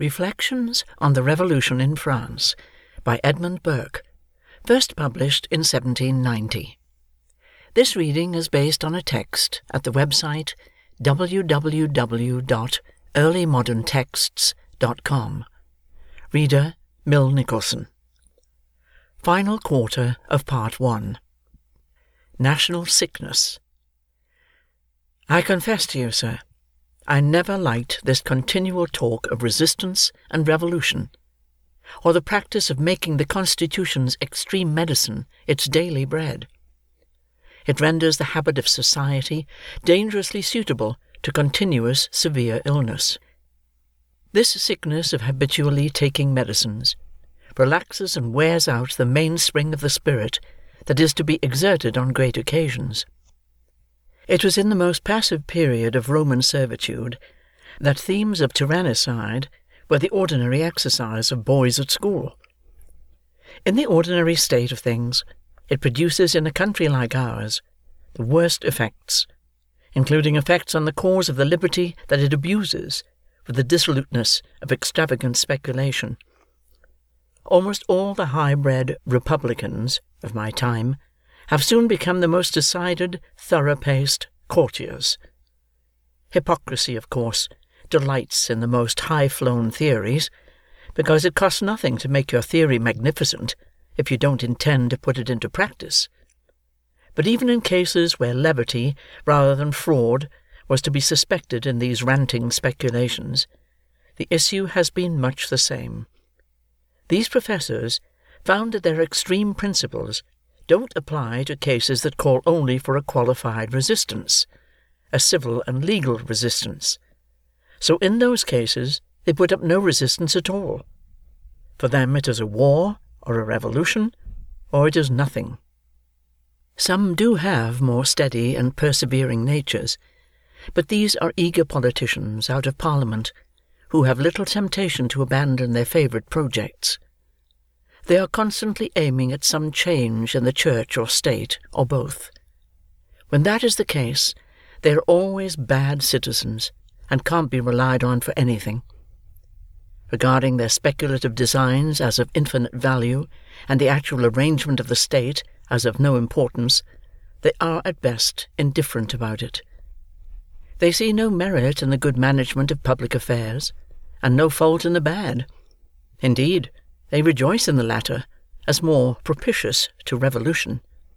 Reflections on the Revolution in France, by Edmund Burke, first published in 1790. This reading is based on a text at the website www.earlymoderntexts.com. Reader, Mill Nicholson. Final quarter of Part 1. National Sickness. I confess to you, sir, I never liked this continual talk of resistance and revolution, or the practice of making the Constitution's extreme medicine its daily bread. It renders the habit of society dangerously suitable to continuous severe illness. This sickness of habitually taking medicines relaxes and wears out the mainspring of the spirit that is to be exerted on great occasions. It was in the most passive period of Roman servitude that themes of tyrannicide were the ordinary exercise of boys at school. In the ordinary state of things, it produces in a country like ours the worst effects, including effects on the cause of the liberty that it abuses with the dissoluteness of extravagant speculation. Almost all the high-bred republicans of my time have soon become the most decided, thorough-paced courtiers. Hypocrisy, of course, delights in the most high-flown theories, because it costs nothing to make your theory magnificent if you don't intend to put it into practice. But even in cases where levity rather than fraud was to be suspected in these ranting speculations, the issue has been much the same. These professors found that their extreme principles don't apply to cases that call only for a qualified resistance, a civil and legal resistance. So in those cases they put up no resistance at all. For them it is a war, or a revolution, or it is nothing. Some do have more steady and persevering natures, but these are eager politicians out of Parliament, who have little temptation to abandon their favourite projects. They are constantly aiming at some change in the church or state, or both. When that is the case, they are always bad citizens, and can't be relied on for anything. Regarding their speculative designs as of infinite value, and the actual arrangement of the state as of no importance, they are at best indifferent about it. They see no merit in the good management of public affairs, and no fault in the bad. Indeed, they rejoice in the latter, as more propitious to revolution.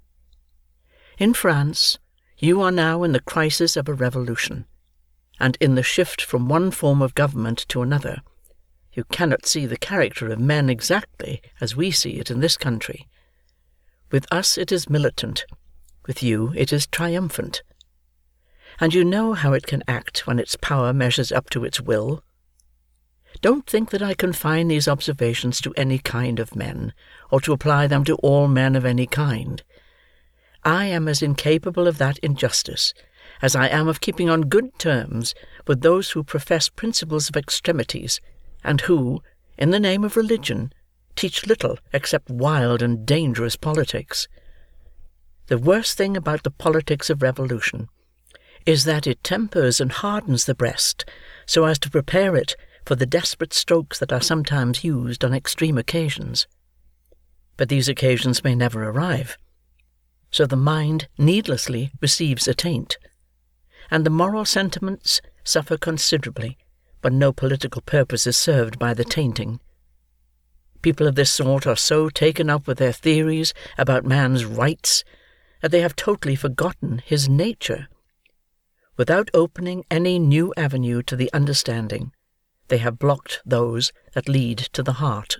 In France, you are now in the crisis of a revolution, and in the shift from one form of government to another. You cannot see the character of men exactly as we see it in this country. With us it is militant, with you it is triumphant. And you know how it can act when its power measures up to its will. Don't think that I confine these observations to any kind of men, or to apply them to all men of any kind. I am as incapable of that injustice as I am of keeping on good terms with those who profess principles of extremities, and who, in the name of religion, teach little except wild and dangerous politics. The worst thing about the politics of revolution is that it tempers and hardens the breast so as to prepare it for the desperate strokes that are sometimes used on extreme occasions. But these occasions may never arrive, so the mind needlessly receives a taint, and the moral sentiments suffer considerably when no political purpose is served by the tainting. People of this sort are so taken up with their theories about man's rights that they have totally forgotten his nature. Without opening any new avenue to the understanding, they have blocked those that lead to the heart.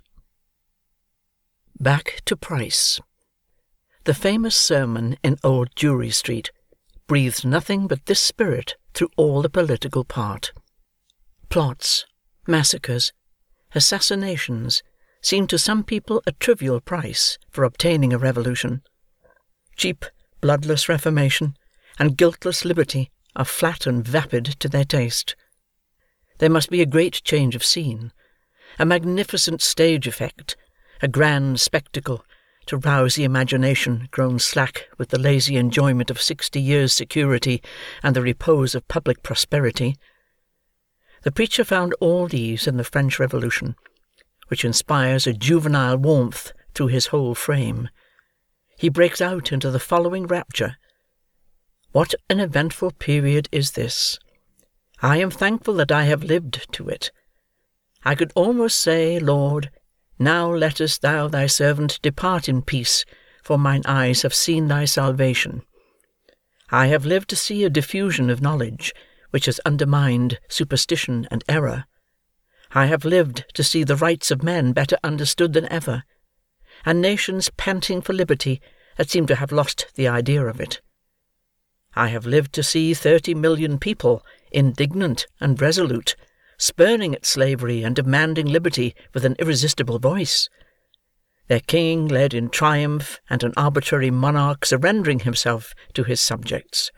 Back to Price. The famous sermon in Old Jewry Street breathes nothing but this spirit through all the political part. Plots, massacres, assassinations seem to some people a trivial price for obtaining a revolution. Cheap, bloodless reformation and guiltless liberty are flat and vapid to their taste. There must be a great change of scene, a magnificent stage effect, a grand spectacle, to rouse the imagination grown slack with the lazy enjoyment of 60 years' security and the repose of public prosperity. The preacher found all these in the French Revolution, which inspires a juvenile warmth through his whole frame. He breaks out into the following rapture: "What an eventful period is this! I am thankful that I have lived to it. I could almost say, Lord, now lettest thou thy servant depart in peace, for mine eyes have seen thy salvation. I have lived to see a diffusion of knowledge, which has undermined superstition and error. I have lived to see the rights of men better understood than ever, and nations panting for liberty that seem to have lost the idea of it. I have lived to see 30 million people, indignant and resolute, spurning at slavery and demanding liberty with an irresistible voice, their king led in triumph, and an arbitrary monarch surrendering himself to his subjects."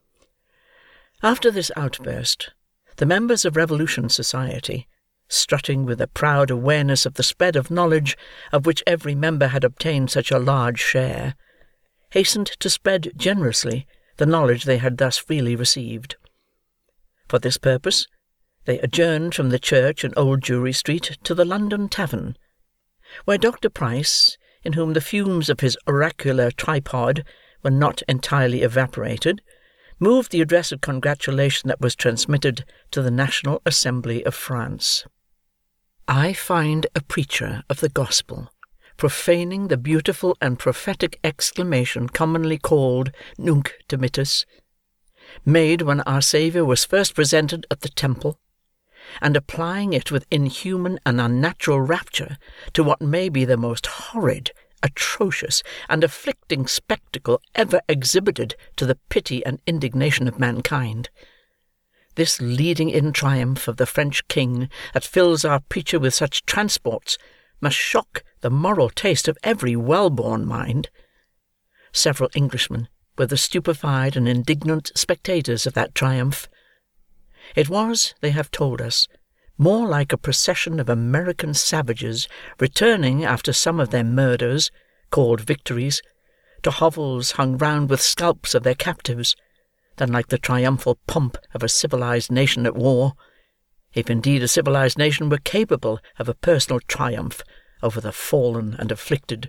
After this outburst, the members of Revolution Society, strutting with a proud awareness of the spread of knowledge of which every member had obtained such a large share, hastened to spread generously the knowledge they had thus freely received. For this purpose, they adjourned from the church in Old Jewry Street to the London Tavern, where Dr. Price, in whom the fumes of his oracular tripod were not entirely evaporated, moved the address of congratulation that was transmitted to the National Assembly of France. "I find a preacher of the gospel profaning the beautiful and prophetic exclamation commonly called Nunc Dimittis, made when our Saviour was first presented at the temple, and applying it with inhuman and unnatural rapture to what may be the most horrid, atrocious, and afflicting spectacle ever exhibited to the pity and indignation of mankind. This leading-in triumph of the French king that fills our preacher with such transports must shock the moral taste of every well-born mind. Several Englishmen were the stupefied and indignant spectators of that triumph. It was, they have told us, more like a procession of American savages returning after some of their murders, called victories, to hovels hung round with scalps of their captives, than like the triumphal pomp of a civilized nation at war, if indeed a civilized nation were capable of a personal triumph over the fallen and afflicted.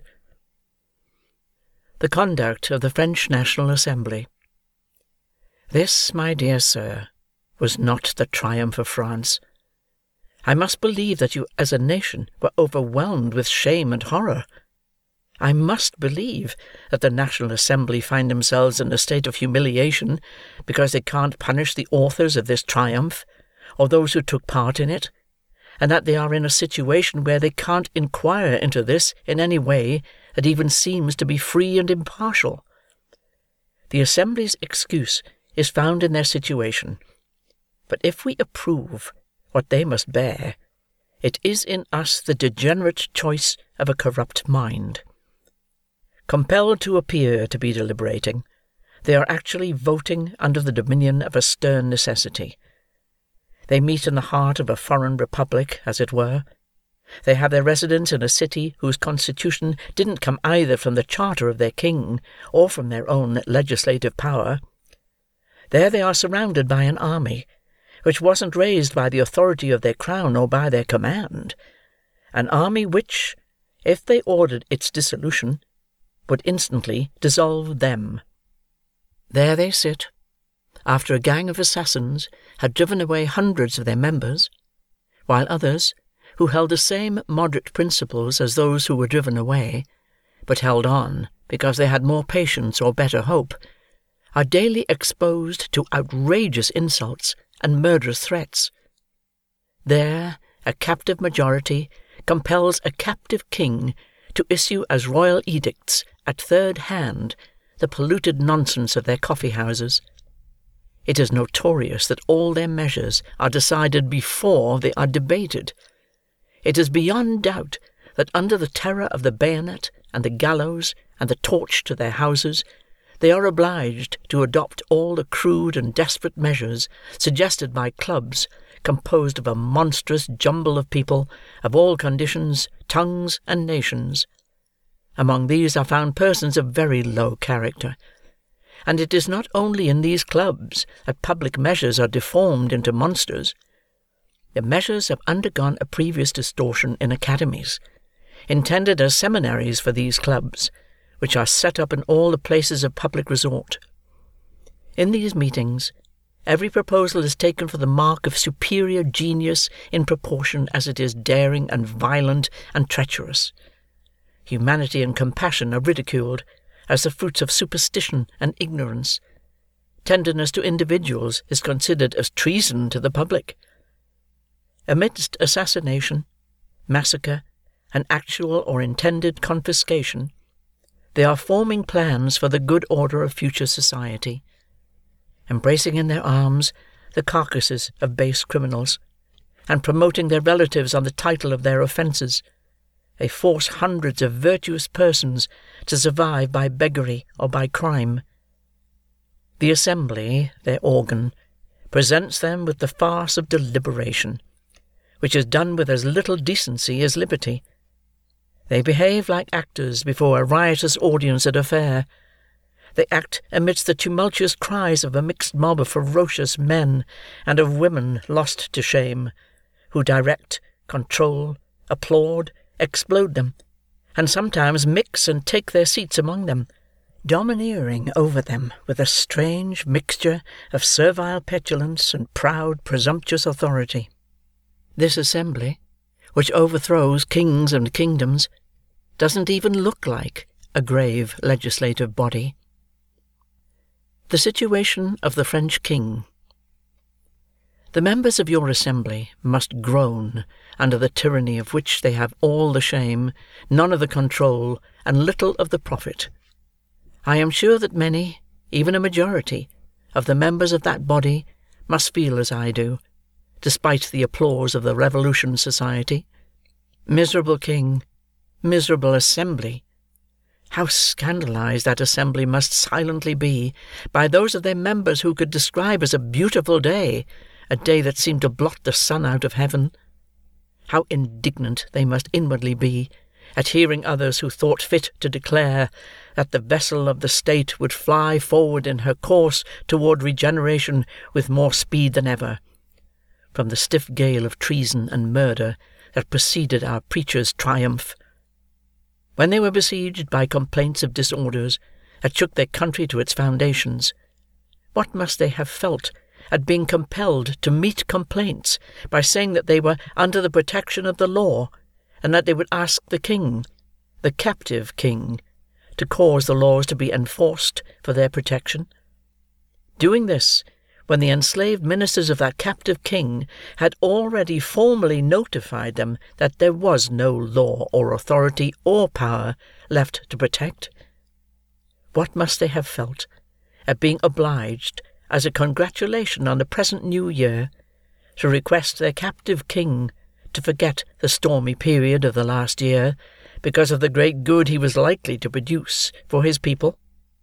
The conduct of the French National Assembly. This, my dear sir, was not the triumph of France. I must believe that you as a nation were overwhelmed with shame and horror. I must believe that the National Assembly find themselves in a state of humiliation because they can't punish the authors of this triumph, or those who took part in it, and that they are in a situation where they can't inquire into this in any way that even seems to be free and impartial. The Assembly's excuse is found in their situation, but if we approve what they must bear, it is in us the degenerate choice of a corrupt mind. Compelled to appear to be deliberating, they are actually voting under the dominion of a stern necessity. They meet in the heart of a foreign republic, as it were. They have their residence in a city whose constitution didn't come either from the charter of their king or from their own legislative power. There they are surrounded by an army, which wasn't raised by the authority of their crown or by their command, an army which, if they ordered its dissolution, would instantly dissolve them. There they sit, after a gang of assassins had driven away hundreds of their members, while others, who held the same moderate principles as those who were driven away, but held on because they had more patience or better hope, are daily exposed to outrageous insults and murderous threats. There, a captive majority compels a captive king to issue as royal edicts at third hand the polluted nonsense of their coffee-houses. It is notorious that all their measures are decided before they are debated. It is beyond doubt that under the terror of the bayonet and the gallows and the torch to their houses, they are obliged to adopt all the crude and desperate measures suggested by clubs composed of a monstrous jumble of people of all conditions, tongues, and nations. Among these are found persons of very low character, and it is not only in these clubs that public measures are deformed into monsters. The measures have undergone a previous distortion in academies, intended as seminaries for these clubs, which are set up in all the places of public resort. In these meetings, every proposal is taken for the mark of superior genius in proportion as it is daring and violent and treacherous. Humanity and compassion are ridiculed as the fruits of superstition and ignorance. Tenderness to individuals is considered as treason to the public. Amidst assassination, massacre, and actual or intended confiscation, they are forming plans for the good order of future society, embracing in their arms the carcasses of base criminals, and promoting their relatives on the title of their offences. They force hundreds of virtuous persons to survive by beggary or by crime. The assembly, their organ, presents them with the farce of deliberation, which is done with as little decency as liberty. They behave like actors before a riotous audience at a fair. They act amidst the tumultuous cries of a mixed mob of ferocious men and of women lost to shame, who direct, control, applaud, explode them, and sometimes mix and take their seats among them, domineering over them with a strange mixture of servile petulance and proud, presumptuous authority. This assembly, which overthrows kings and kingdoms, doesn't even look like a grave legislative body. The situation of the French king. The members of your assembly must groan under the tyranny of which they have all the shame, none of the control, and little of the profit. I am sure that many, even a majority, of the members of that body must feel as I do, despite the applause of the Revolution Society. Miserable king, miserable assembly! How scandalized that assembly must silently be by those of their members who could describe as a beautiful day, a day that seemed to blot the sun out of heaven! How indignant they must inwardly be at hearing others who thought fit to declare that the vessel of the state would fly forward in her course toward regeneration with more speed than ever, from the stiff gale of treason and murder that preceded our preacher's triumph. When they were besieged by complaints of disorders that shook their country to its foundations, what must they have felt at being compelled to meet complaints by saying that they were under the protection of the law, and that they would ask the king, the captive king, to cause the laws to be enforced for their protection? Doing this, when the enslaved ministers of that captive king had already formally notified them that there was no law or authority or power left to protect? What must they have felt at being obliged, as a congratulation on the present new year, to request their captive king to forget the stormy period of the last year, because of the great good he was likely to produce for his people?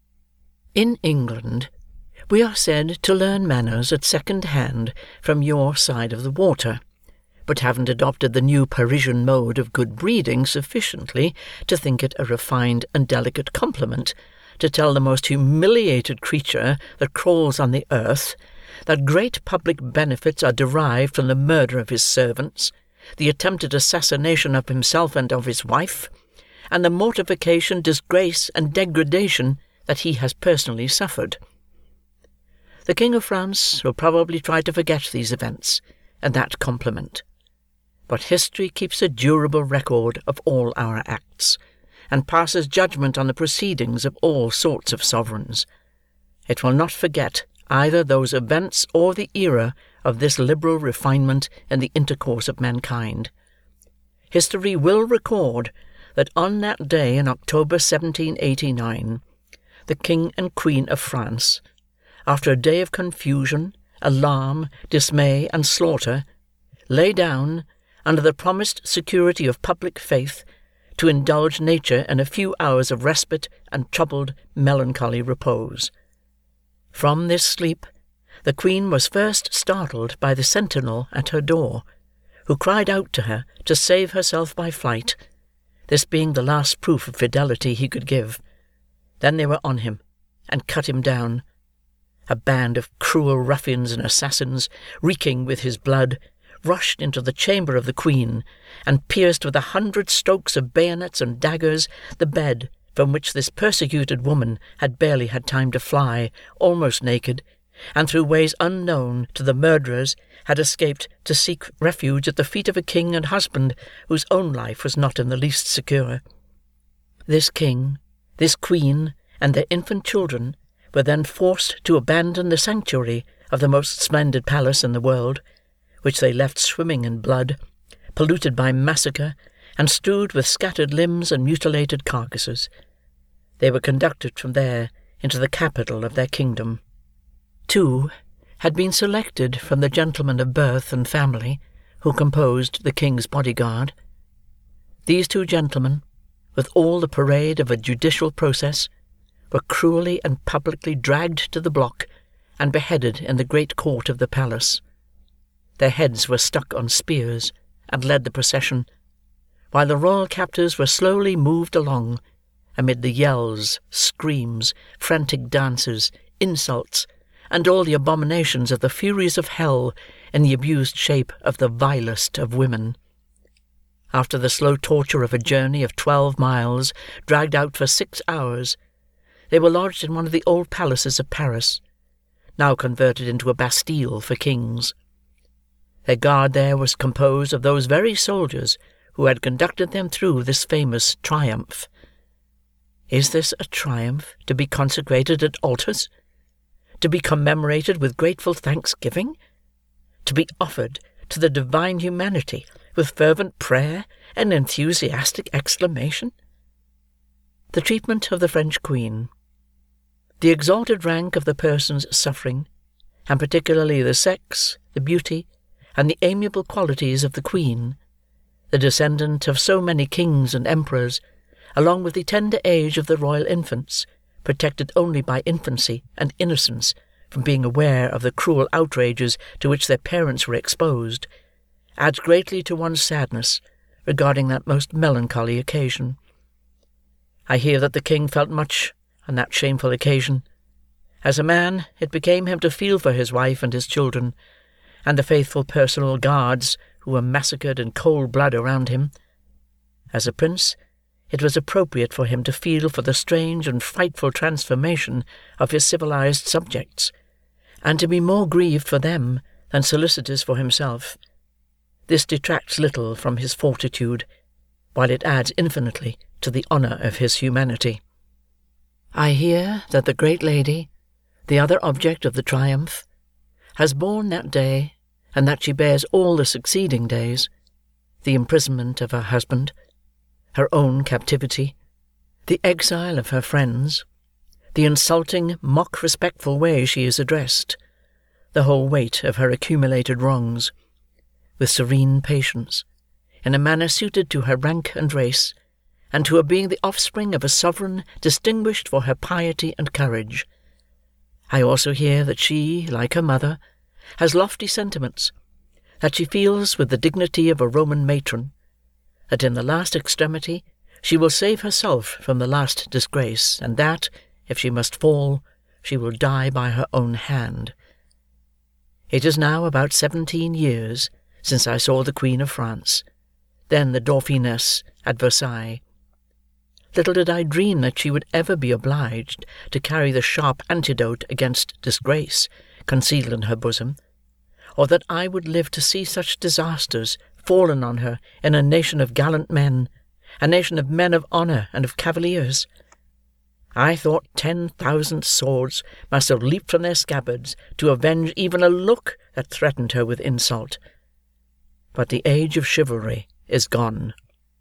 In England, we are said to learn manners at second hand from your side of the water, but haven't adopted the new Parisian mode of good breeding sufficiently to think it a refined and delicate compliment to tell the most humiliated creature that crawls on the earth that great public benefits are derived from the murder of his servants, the attempted assassination of himself and of his wife, and the mortification, disgrace, and degradation that he has personally suffered. The King of France will probably try to forget these events and that compliment, but history keeps a durable record of all our acts, and passes judgment on the proceedings of all sorts of sovereigns. It will not forget either those events or the era of this liberal refinement in the intercourse of mankind. History will record that on that day in October 1789, the King and Queen of France, after a day of confusion, alarm, dismay, and slaughter, lay down, under the promised security of public faith, to indulge nature in a few hours of respite and troubled, melancholy repose. From this sleep, the Queen was first startled by the sentinel at her door, who cried out to her to save herself by flight, this being the last proof of fidelity he could give. Then they were on him, and cut him down. A band of cruel ruffians and assassins, reeking with his blood, rushed into the chamber of the Queen, and pierced with 100 strokes of bayonets and daggers the bed from which this persecuted woman had barely had time to fly, almost naked, and through ways unknown to the murderers had escaped to seek refuge at the feet of a king and husband whose own life was not in the least secure. This king, this queen, and their infant children were then forced to abandon the sanctuary of the most splendid palace in the world, which they left swimming in blood, polluted by massacre, and strewed with scattered limbs and mutilated carcasses. They were conducted from there into the capital of their kingdom. 2 had been selected from the gentlemen of birth and family who composed the king's bodyguard. These 2 gentlemen, with all the parade of a judicial process, were cruelly and publicly dragged to the block and beheaded in the great court of the palace. Their heads were stuck on spears and led the procession, while the royal captives were slowly moved along, amid the yells, screams, frantic dances, insults, and all the abominations of the furies of hell in the abused shape of the vilest of women. After the slow torture of a journey of 12 miles, dragged out for 6 hours, they were lodged in one of the old palaces of Paris, now converted into a Bastille for kings. Their guard there was composed of those very soldiers who had conducted them through this famous triumph. Is this a triumph to be consecrated at altars? To be commemorated with grateful thanksgiving? To be offered to the divine humanity with fervent prayer and enthusiastic exclamation? The treatment of the French Queen, the exalted rank of the persons suffering, and particularly the sex, the beauty, and the amiable qualities of the Queen, the descendant of so many kings and emperors, along with the tender age of the royal infants, protected only by infancy and innocence from being aware of the cruel outrages to which their parents were exposed, adds greatly to one's sadness regarding that most melancholy occasion. I hear that the king felt much on that shameful occasion. As a man, it became him to feel for his wife and his children, and the faithful personal guards who were massacred in cold blood around him. As a prince, it was appropriate for him to feel for the strange and frightful transformation of his civilized subjects, and to be more grieved for them than solicitous for himself. This detracts little from his fortitude, while it adds infinitely to the honour of his humanity. I hear that the great lady, the other object of the triumph, has borne that day, and that she bears all the succeeding days, the imprisonment of her husband, her own captivity, the exile of her friends, the insulting, mock-respectful way she is addressed, the whole weight of her accumulated wrongs, with serene patience, in a manner suited to her rank and race, and to her being the offspring of a sovereign distinguished for her piety and courage. I also hear that she, like her mother, has lofty sentiments, that she feels with the dignity of a Roman matron, that in the last extremity she will save herself from the last disgrace, and that, if she must fall, she will die by her own hand. It is now about 17 years since I saw the Queen of France, then the Dauphiness, at Versailles. Little did I dream that she would ever be obliged to carry the sharp antidote against disgrace concealed in her bosom, or that I would live to see such disasters fallen on her in a nation of gallant men, a nation of men of honour and of cavaliers. I thought 10,000 swords must have leaped from their scabbards to avenge even a look that threatened her with insult. But the age of chivalry is gone.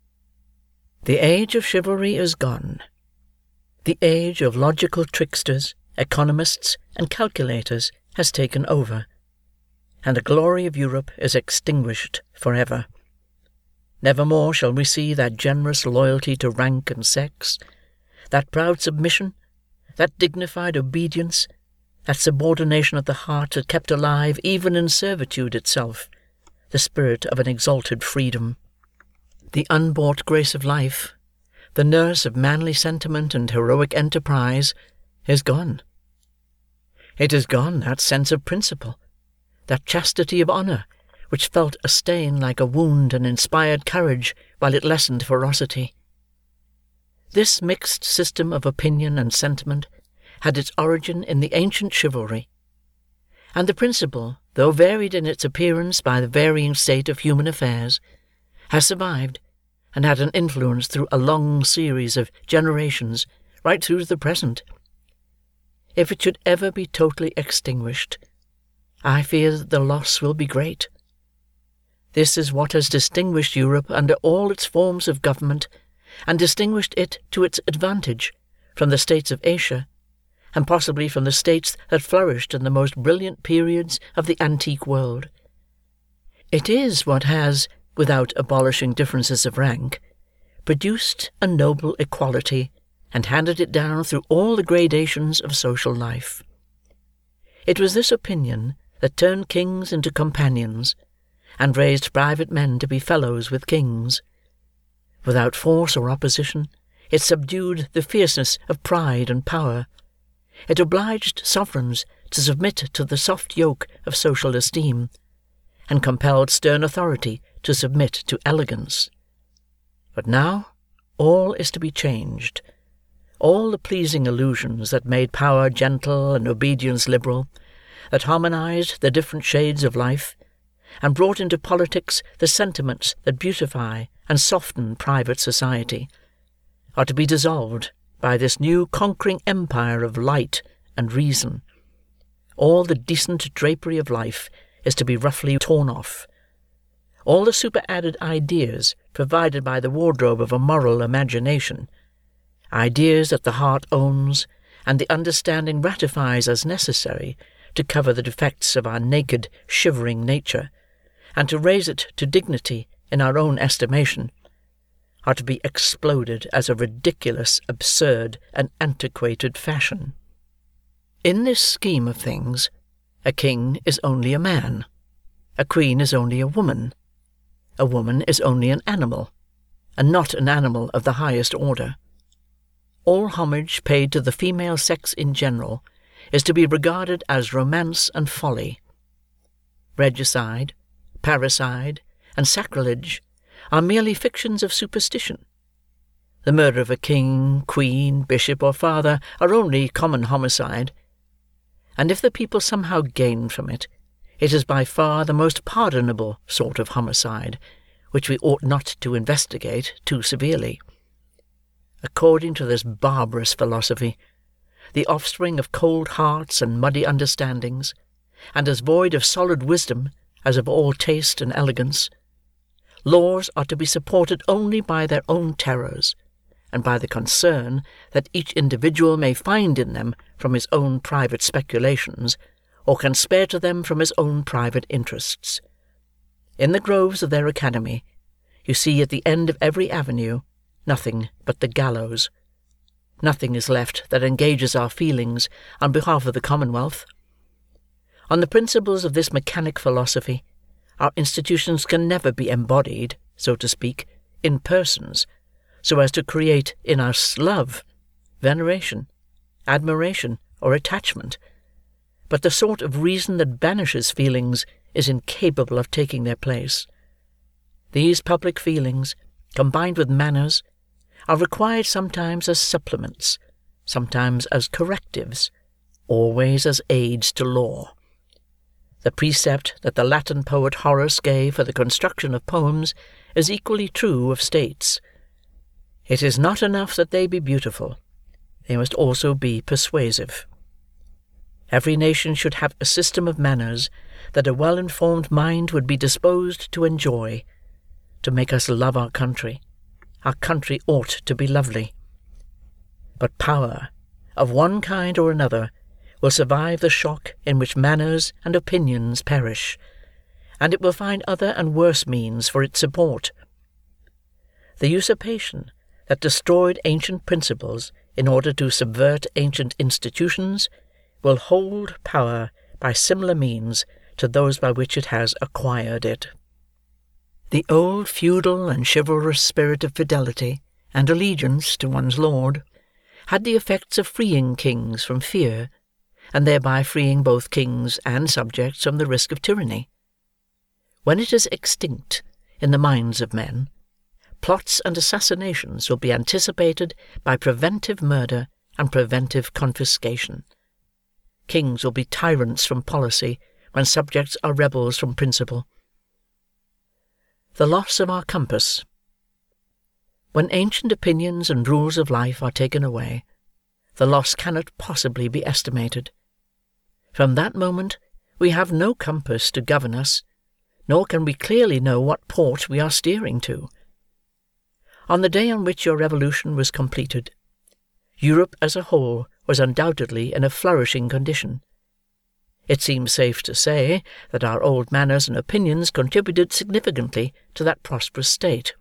The age of chivalry is gone. The age of logical tricksters, economists, and calculators has taken over, and the glory of Europe is extinguished for ever. Never more shall we see that generous loyalty to rank and sex, that proud submission, that dignified obedience, that subordination of the heart that kept alive, even in servitude itself, the spirit of an exalted freedom. The unbought grace of life, the nurse of manly sentiment and heroic enterprise, is gone. It is gone, that sense of principle, that chastity of honour, which felt a stain like a wound and inspired courage while it lessened ferocity. This mixed system of opinion and sentiment had its origin in the ancient chivalry, and the principle, though varied in its appearance by the varying state of human affairs, has survived and had an influence through a long series of generations right through to the present. If it should ever be totally extinguished, I fear that the loss will be great. This is what has distinguished Europe under all its forms of government, and distinguished it to its advantage from the states of Asia, and possibly from the states that flourished in the most brilliant periods of the antique world. It is what has, without abolishing differences of rank, produced a noble equality, and handed it down through all the gradations of social life. It was this opinion that turned kings into companions, and raised private men to be fellows with kings. Without force or opposition, it subdued the fierceness of pride and power. It obliged sovereigns to submit to the soft yoke of social esteem, and compelled stern authority to submit to elegance. But now all is to be changed. All the pleasing illusions that made power gentle and obedience liberal, that harmonized the different shades of life, and brought into politics the sentiments that beautify and soften private society, are to be dissolved by this new conquering empire of light and reason. All the decent drapery of life is to be roughly torn off. All the superadded ideas provided by the wardrobe of a moral imagination, ideas that the heart owns and the understanding ratifies as necessary to cover the defects of our naked, shivering nature, and to raise it to dignity in our own estimation, are to be exploded as a ridiculous, absurd, and antiquated fashion. In this scheme of things, a king is only a man, a queen is only a woman is only an animal, and not an animal of the highest order. All homage paid to the female sex in general is to be regarded as romance and folly. Regicide, parricide, and sacrilege are merely fictions of superstition. The murder of a king, queen, bishop, or father are only common homicide, and if the people somehow gain from it, it is by far the most pardonable sort of homicide, which we ought not to investigate too severely. According to this barbarous philosophy, the offspring of cold hearts and muddy understandings, and as void of solid wisdom as of all taste and elegance, laws are to be supported only by their own terrors, and by the concern that each individual may find in them from his own private speculations, or can spare to them from his own private interests. In the groves of their academy, you see at the end of every avenue nothing but the gallows. Nothing is left that engages our feelings on behalf of the Commonwealth. On the principles of this mechanic philosophy, our institutions can never be embodied, so to speak, in persons, so as to create in us love, veneration, admiration, or attachment. But the sort of reason that banishes feelings is incapable of taking their place. These public feelings, combined with manners, are required sometimes as supplements, sometimes as correctives, always as aids to law. The precept that the Latin poet Horace gave for the construction of poems is equally true of states. It is not enough that they be beautiful, they must also be persuasive. Every nation should have a system of manners that a well-informed mind would be disposed to enjoy, to make us love our country. Our country ought to be lovely. But power, of one kind or another, will survive the shock in which manners and opinions perish, and it will find other and worse means for its support. The usurpation that destroyed ancient principles in order to subvert ancient institutions will hold power by similar means to those by which it has acquired it. The old feudal and chivalrous spirit of fidelity and allegiance to one's lord had the effects of freeing kings from fear, and thereby freeing both kings and subjects from the risk of tyranny. When it is extinct in the minds of men, plots and assassinations will be anticipated by preventive murder and preventive confiscation. Kings will be tyrants from policy when subjects are rebels from principle. The loss of our compass. When ancient opinions and rules of life are taken away, the loss cannot possibly be estimated. From that moment we have no compass to govern us, nor can we clearly know what port we are steering to. On the day on which your revolution was completed, Europe as a whole was undoubtedly in a flourishing condition. It seems safe to say that our old manners and opinions contributed significantly to that prosperous state.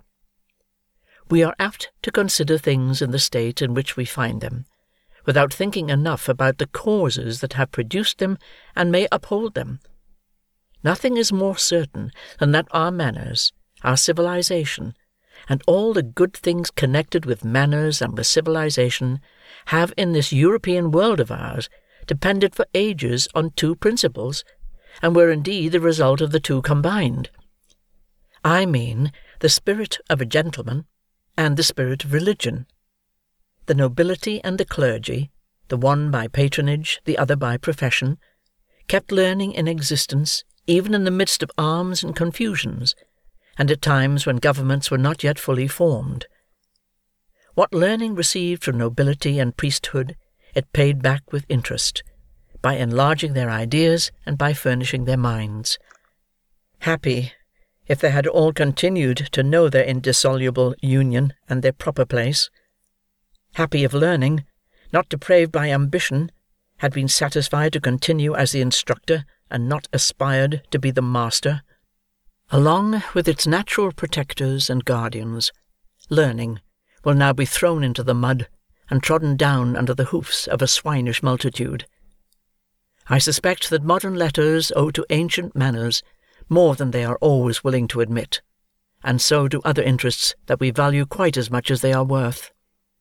We are apt to consider things in the state in which we find them, without thinking enough about the causes that have produced them and may uphold them. Nothing is more certain than that our manners, our civilization, and all the good things connected with manners and with civilization, have in this European world of ours depended for ages on two principles, and were indeed the result of the two combined. I mean the spirit of a gentleman and the spirit of religion. The nobility and the clergy, the one by patronage, the other by profession, kept learning in existence even in the midst of arms and confusions, and at times when governments were not yet fully formed. What learning received from nobility and priesthood, it paid back with interest, by enlarging their ideas and by furnishing their minds. Happy, if they had all continued to know their indissoluble union and their proper place. Happy if learning, not depraved by ambition, had been satisfied to continue as the instructor, and not aspired to be the master. Along with its natural protectors and guardians, learning will now be thrown into the mud and trodden down under the hoofs of a swinish multitude. I suspect that modern letters owe to ancient manners more than they are always willing to admit, and so do other interests that we value quite as much as they are worth.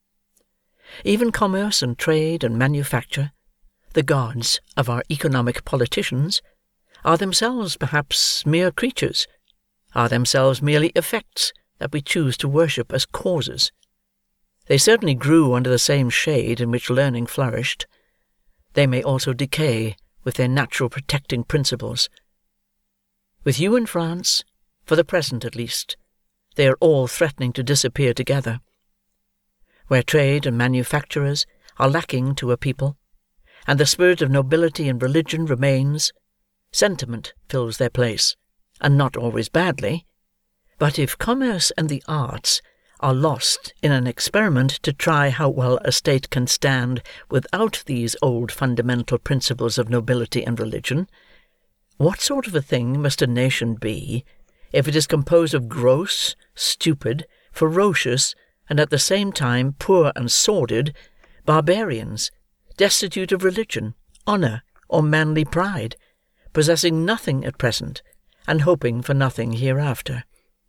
Even commerce and trade and manufacture, the gods of our economic politicians, are themselves perhaps mere creatures, are themselves merely effects that we choose to worship as causes. They certainly grew under the same shade in which learning flourished. They may also decay with their natural protecting principles. With you in France, for the present at least, they are all threatening to disappear together. Where trade and manufacturers are lacking to a people, and the spirit of nobility and religion remains, sentiment fills their place, and not always badly. But if commerce and the arts are lost in an experiment to try how well a state can stand without these old fundamental principles of nobility and religion, what sort of a thing must a nation be if it is composed of gross, stupid, ferocious, and at the same time poor and sordid barbarians, destitute of religion, honour, or manly pride, possessing nothing at present, and hoping for nothing hereafter?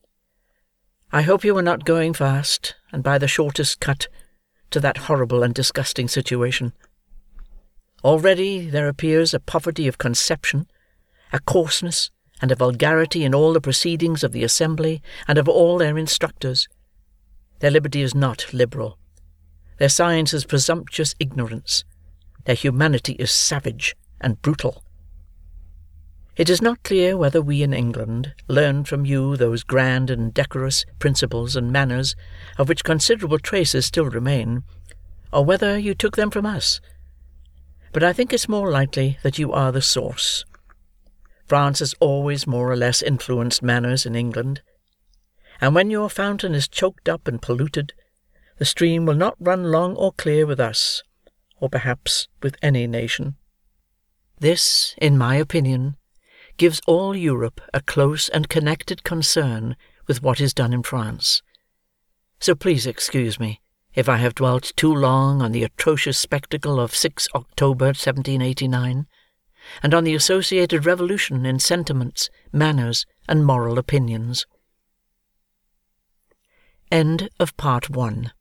I hope you are not going fast, and by the shortest cut, to that horrible and disgusting situation. Already there appears a poverty of conception, a coarseness, and a vulgarity in all the proceedings of the assembly and of all their instructors. Their liberty is not liberal. Their science is presumptuous ignorance. Their humanity is savage and brutal. It is not clear whether we in England learned from you those grand and decorous principles and manners of which considerable traces still remain, or whether you took them from us. But I think it's more likely that you are the source. France has always more or less influenced manners in England, and when your fountain is choked up and polluted, the stream will not run long or clear with us, or perhaps with any nation. This, in my opinion, gives all Europe a close and connected concern with what is done in France. So please excuse me if I have dwelt too long on the atrocious spectacle of 6 October 1789, and on the associated revolution in sentiments, manners, and moral opinions. End of Part 1.